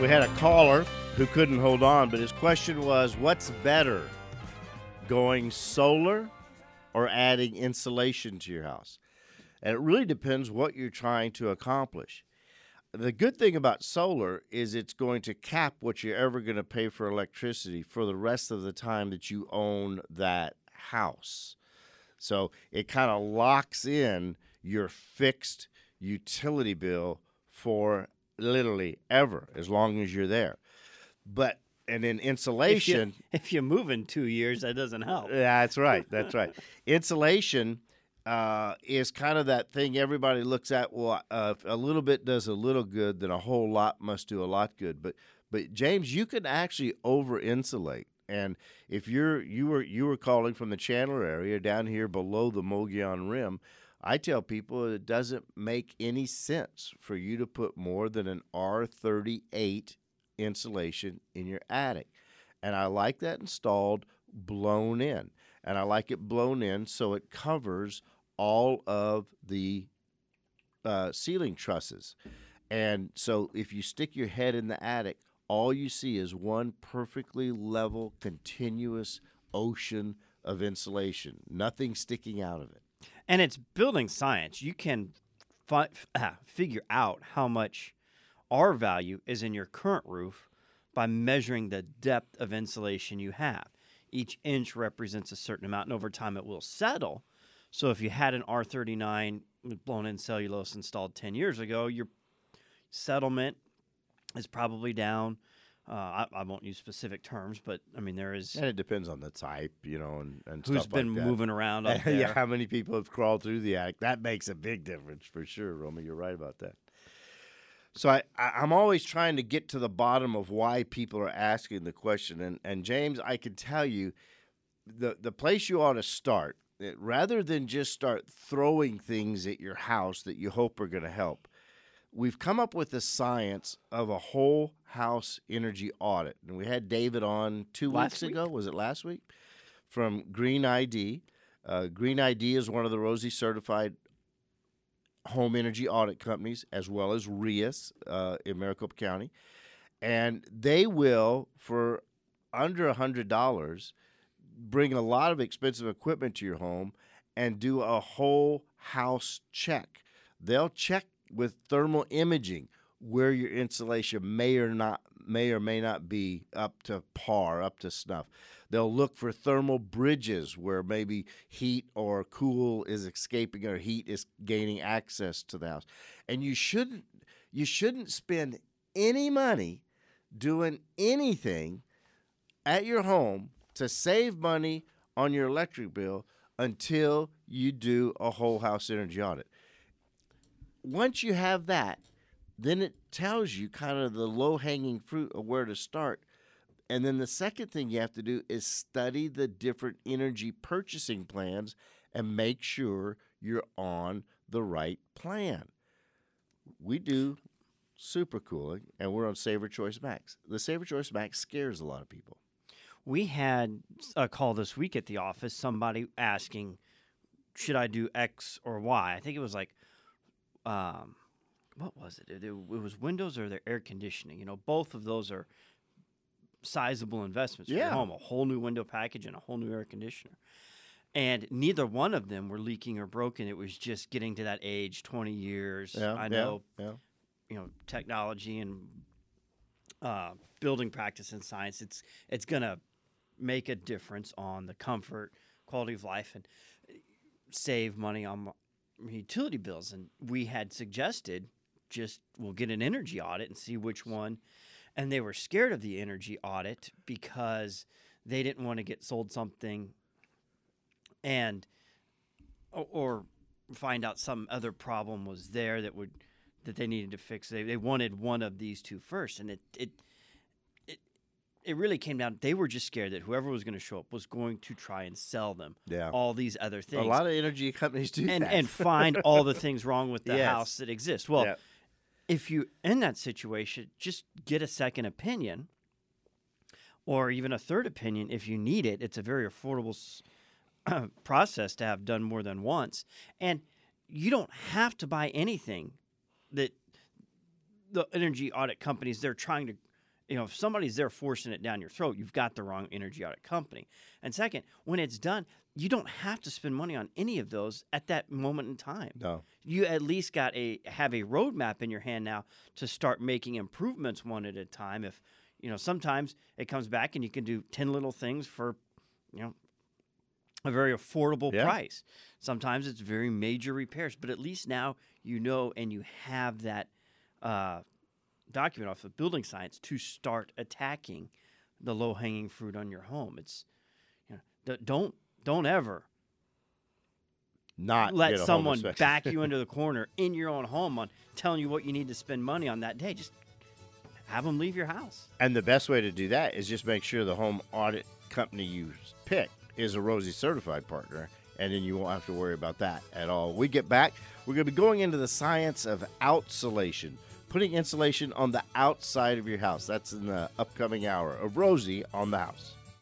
We had a caller who couldn't hold on, but his question was, what's better, going solar or adding insulation to your house? And it really depends what you're trying to accomplish. The good thing about solar is it's going to cap what you're ever going to pay for electricity for the rest of the time that you own that house. So it kind of locks in your fixed utility bill for literally ever, as long as you're there. But and in insulation, if you move in 2 years, that doesn't help. That's right. That's right. Insulation is kind of that thing everybody looks at. Well, if a little bit does a little good, then a whole lot must do a lot good. But James, you can actually over insulate. And if you were calling from the Chandler area down here below the Mogollon Rim, I tell people it doesn't make any sense for you to put more than an R38 insulation in your attic. And I like that installed blown in. And I like it blown in so it covers all of the ceiling trusses. And so if you stick your head in the attic, all you see is one perfectly level, continuous ocean of insulation, nothing sticking out of it. And it's building science. You can figure out how much R value is in your current roof by measuring the depth of insulation you have. Each inch represents a certain amount, and over time it will settle. So if you had an R39 with blown-in cellulose installed 10 years ago, your settlement is probably down. I won't use specific terms, but I mean there is. And it depends on the type, and who's stuff been like that. moving around up there. Yeah, how many people have crawled through the attic? That makes a big difference for sure, Roma. You're right about that. So I'm always trying to get to the bottom of why people are asking the question. And James, I can tell you, the place you ought to start, rather than just start throwing things at your house that you hope are going to help, we've come up with the science of a whole house energy audit. And we had David on 2 weeks ago. Was it last week? From Green ID. Green ID is one of the Rosie certified home energy audit companies, as well as RIAS in Maricopa County. And they will, for under $100, bring a lot of expensive equipment to your home and do a whole house check. They'll check with thermal imaging where your insulation may or may not be up to par, up to snuff. They'll look for thermal bridges where maybe heat or cool is escaping or heat is gaining access to the house. And you shouldn't spend any money doing anything at your home to save money on your electric bill until you do a whole house energy audit. Once you have that, then it tells you kind of the low-hanging fruit of where to start. And then the second thing you have to do is study the different energy purchasing plans and make sure you're on the right plan. We do supercooling, and we're on Saver Choice Max. The Saver Choice Max scares a lot of people. We had a call this week at the office, somebody asking, should I do X or Y? I think it was like, what was it? It was windows or their air conditioning. Both of those are sizable investments for your home, a whole new window package and a whole new air conditioner. And neither one of them were leaking or broken. It was just getting to that age, 20 years. I know, technology and building practice and science, it's going to make a difference on the comfort, quality of life, and save money on utility bills. And we had suggested we'll get an energy audit and see which one. And they were scared of the energy audit because they didn't want to get sold something and or find out some other problem was there that they needed to fix. They wanted one of these two first, and it really came down. They were just scared that whoever was going to show up was going to try and sell them all these other things. A lot of energy companies do that. And find all the things wrong with the house that exists. Well, if you're in that situation, just get a second opinion or even a third opinion if you need it. It's a very affordable process to have done more than once. And you don't have to buy anything that the energy audit companies, they're trying to if somebody's there forcing it down your throat, you've got the wrong energy audit company. And second, when it's done, you don't have to spend money on any of those at that moment in time. No. You at least have a roadmap in your hand now to start making improvements one at a time. If, sometimes it comes back and you can do 10 little things for, a very affordable price. Sometimes it's very major repairs, but at least now and you have that document off of building science to start attacking the low-hanging fruit on your home. It's don't ever not let someone back you into the corner in your own home on telling you what you need to spend money on that day. Just have them leave your house. And the best way to do that is just make sure the home audit company you pick is a Rosie certified partner, and then you won't have to worry about that at all. When we get back, we're going to be going into the science of outsolation, putting insulation on the outside of your house. That's in the upcoming hour of Rosie on the House.